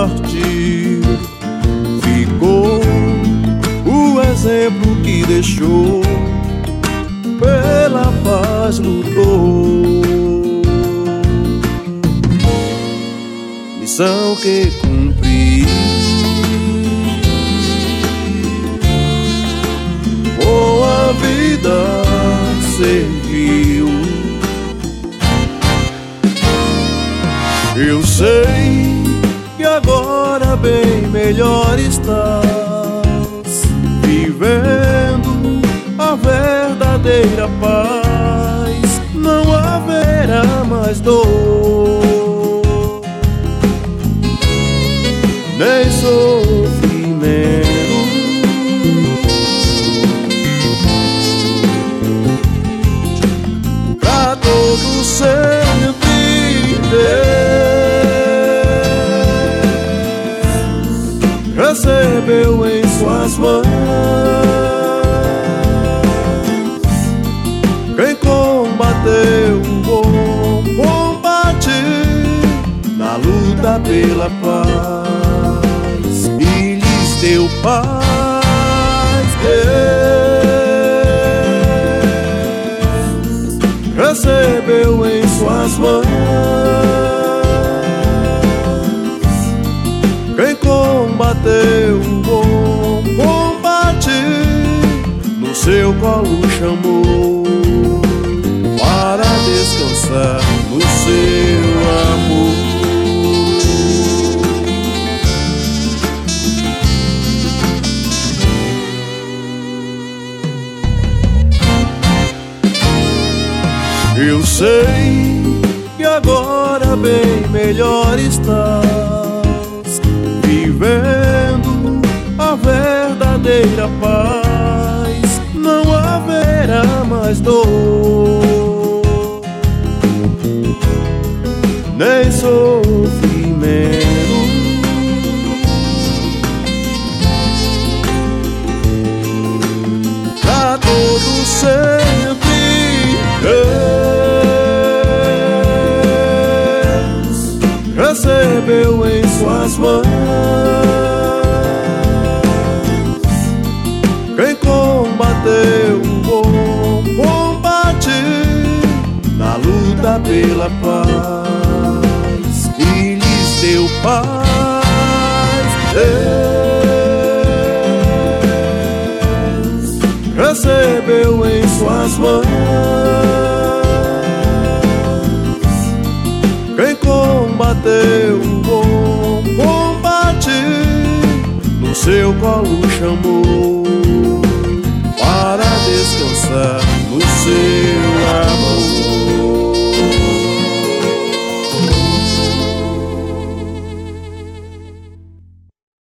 partiu, ficou o exemplo que deixou, pela paz lutou. Missão que cumpri, com a vida serviu. Eu sei que agora bem melhor estás, vivendo a verdadeira paz. Não haverá mais dor, nem sofrimento. Pra todo sempre Deus recebeu em suas mãos. Quem combateu o bom combate na luta pela paz e lhes deu paz. Deus recebeu em suas mãos. Quem combateu o bom combate no seu colo chamou, para descansar no seu amor. Eu sei que agora bem melhor estás, vivendo a verdadeira paz. Não haverá mais dor, nem sofrimento. Pra todo sempre Deus recebeu em suas mãos. Quem combateu o bom combate na luta pela paz e lhes deu paz. Deus recebeu em suas mãos. Quem combateu o bom combate no seu colo chamou,